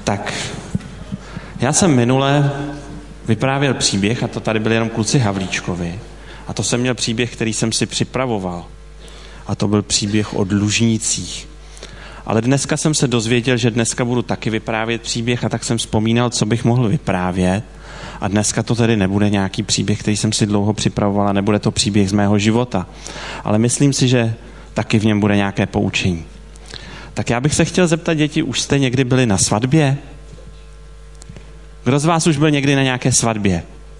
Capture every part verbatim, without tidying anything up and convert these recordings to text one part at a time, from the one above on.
Tak, já jsem minule vyprávěl příběh, a to tady byli jenom kluci Havlíčkovi. A to jsem měl příběh, který jsem si připravoval. A to byl příběh o dlužnících. Ale dneska jsem se dozvěděl, že dneska budu taky vyprávět příběh, a tak jsem vzpomínal, co bych mohl vyprávět. A dneska to tedy nebude nějaký příběh, který jsem si dlouho připravoval, a nebude to příběh z mého života. Ale myslím si, že taky v něm bude nějaké poučení. Tak já bych se chtěl zeptat, děti, už jste někdy byli na svatbě? Kdo z vás už byl někdy na nějaké svatbě?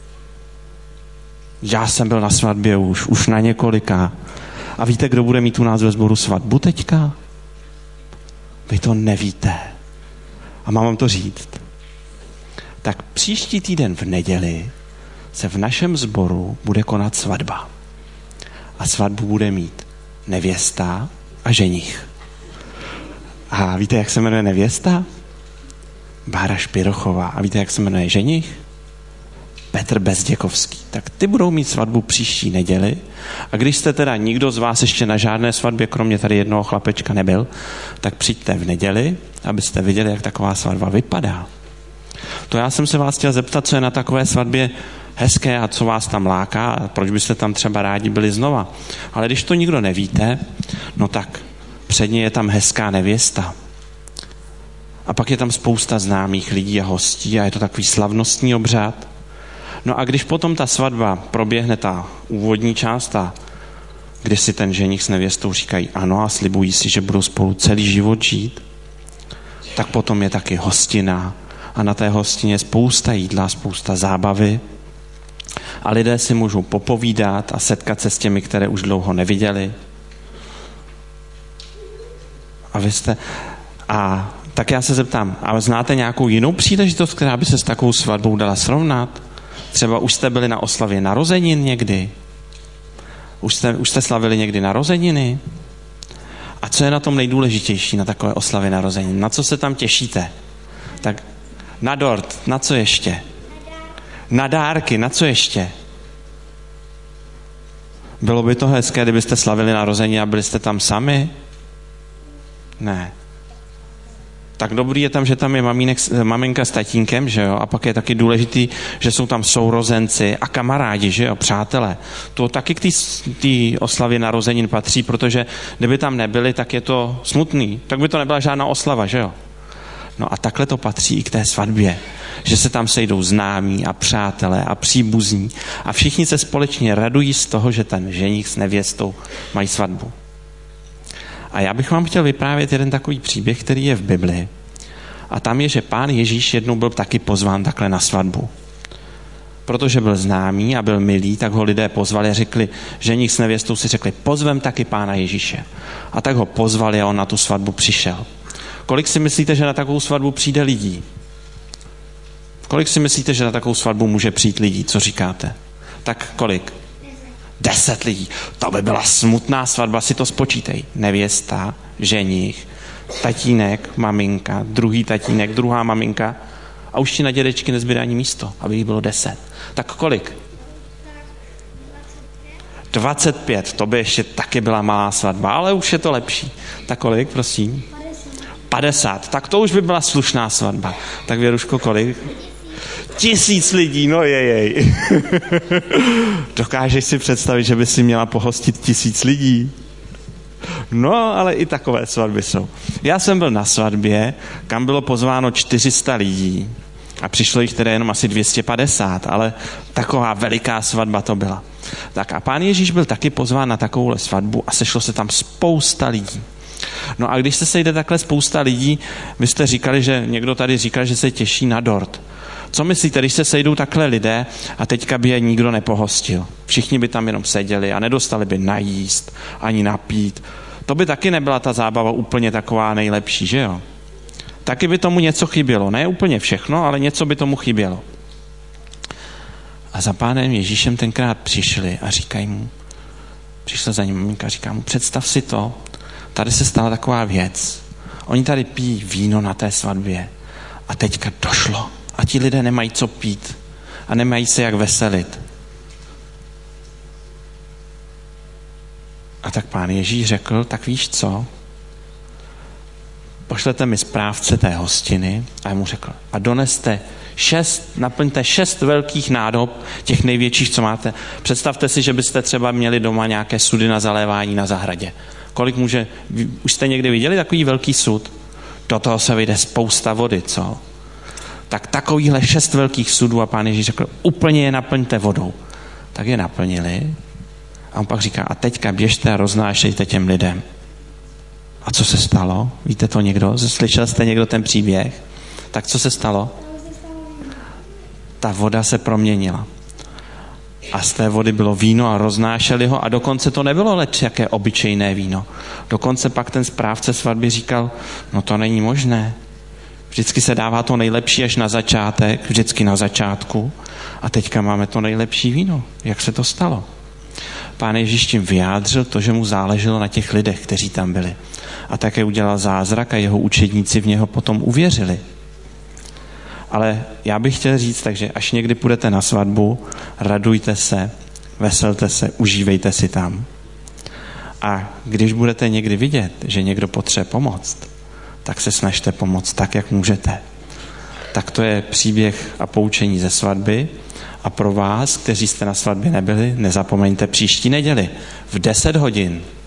Já jsem byl na svatbě už, už na několika. A víte, kdo bude mít u nás ve sboru svatbu teďka? Vy to nevíte. A mám vám to říct. Tak příští týden v neděli se v našem sboru bude konat svatba. A svatbu bude mít nevěsta a ženich. A víte, jak se jmenuje nevěsta? Bára Špirochová. A víte, jak se jmenuje ženich? Petr Bezděkovský. Tak ty budou mít svatbu příští neděli. A když jste teda nikdo z vás ještě na žádné svatbě, kromě tady jednoho chlapečka, nebyl, tak přijďte v neděli, abyste viděli, jak taková svatba vypadá. To já jsem se vás chtěl zeptat, co je na takové svatbě hezké a co vás tam láká a proč byste tam třeba rádi byli znova. Ale když to nikdo nevíte, no tak předně je tam hezká nevěsta. A pak je tam spousta známých lidí a hostí a je to takový slavnostní obřad. No a když potom ta svatba proběhne, ta úvodní část, ta, kde si ten ženich s nevěstou říkají ano a slibují si, že budou spolu celý život žít, tak potom je taky hostina a na té hostině je spousta jídla, spousta zábavy a lidé si můžou popovídat a setkat se s těmi, které už dlouho neviděli. A vy jste... A tak já se zeptám, ale znáte nějakou jinou příležitost, která by se s takovou svatbou dala srovnat? Třeba už jste byli na oslavě narozenin někdy? Už jste, už jste slavili někdy narozeniny? A co je na tom nejdůležitější na takové oslavě narozenin? Na co se tam těšíte? Tak na dort, na co ještě? Na dárky, na co ještě? Bylo by to hezké, kdybyste slavili narozeniny a byli jste tam sami? Ne. Tak dobrý je tam, že tam je mamínek, maminka s tatínkem, že jo? A pak je taky důležitý, že jsou tam sourozenci a kamarádi, že jo? Přátelé. To taky k té oslavě narozenin patří, protože kdyby tam nebyli, tak je to smutný. Tak by to nebyla žádná oslava, že jo? No a takhle to patří i k té svatbě. Že se tam sejdou známí a přátelé a příbuzní a všichni se společně radují z toho, že ten ženich s nevěstou mají svatbu. A já bych vám chtěl vyprávět jeden takový příběh, který je v Bibli. A tam je, že Pán Ježíš jednou byl taky pozván takhle na svatbu. Protože byl známý a byl milý, tak ho lidé pozvali a řekli, ženich s nevěstou si řekli, pozvem taky Pána Ježíše. A tak ho pozvali a on na tu svatbu přišel. Kolik si myslíte, že na takovou svatbu přijde lidí? Kolik si myslíte, že na takovou svatbu může přijít lidí? Co říkáte? Tak kolik? Deset lidí. To by byla smutná svatba, si to spočítej. Nevěsta, ženich, tatínek, maminka, druhý tatínek, druhá maminka a už ti na dědečky nezbyde ani místo, aby jich bylo deset. Tak kolik? dvacet pět. To by ještě taky byla malá svatba, ale už je to lepší. Tak kolik, prosím? padesát. Tak to už by byla slušná svatba. Tak Věruško, kolik? Tisíc lidí, no jejej. Dokážeš si představit, že by si měla pohostit tisíc lidí? No, ale i takové svatby jsou. Já jsem byl na svatbě, kam bylo pozváno čtyři sta lidí a přišlo jich tedy jenom asi dvě stě padesát, ale taková veliká svatba to byla. Tak a Pán Ježíš byl taky pozván na takovouhle svatbu a sešlo se tam spousta lidí. No a když se sejde takhle spousta lidí, vy jste říkali, že někdo tady říkal, že se těší na dort. Co myslíte, když se sejdou takhle lidé a teďka by je nikdo nepohostil? Všichni by tam jenom seděli a nedostali by najíst ani napít. To by taky nebyla ta zábava úplně taková nejlepší, že jo? Taky by tomu něco chybělo. Ne úplně všechno, ale něco by tomu chybělo. A za Pánem Ježíšem tenkrát přišli a říkají mu, přišla za ním maminka a říká mu, představ si to, tady se stala taková věc. Oni tady pijí víno na té svatbě a teďka došlo. A ti lidé nemají co pít a nemají se jak veselit. A tak Pán Ježíš řekl, tak víš co? pošlete mi správce té hostiny. A já mu řekl, a doneste šest, naplňte šest velkých nádob, těch největších, co máte. Představte si, že byste třeba měli doma nějaké sudy na zalévání na zahradě. Kolik může, už jste někdy viděli takový velký sud? Do toho se vyjde spousta vody, co? Tak takovýhle šest velkých sudů a Pán Ježíš řekl, úplně je naplňte vodou. Tak je naplnili a on pak říká, a teďka běžte a roznášejte těm lidem. A co se stalo? Víte to někdo? Slyšel jste někdo ten příběh? Tak co se stalo? Ta voda se proměnila. A z té vody bylo víno a roznášeli ho a dokonce to nebylo leč jaké obyčejné víno. Dokonce pak ten správce svatby říkal, no to není možné. Vždycky se dává to nejlepší až na začátek, vždycky na začátku a teďka máme to nejlepší víno. Jak se to stalo? Pán Ježíš tím vyjádřil to, že mu záleželo na těch lidech, kteří tam byli. A také udělal zázrak a jeho učedníci v něho potom uvěřili. Ale já bych chtěl říct, takže až někdy půjdete na svatbu, radujte se, veselte se, užívejte si tam. A když budete někdy vidět, že někdo potřebuje pomoct, tak se snažte pomoct tak, jak můžete. Tak to je příběh a poučení ze svatby. A pro vás, kteří jste na svatbě nebyli, nezapomeňte příští neděli v deset hodin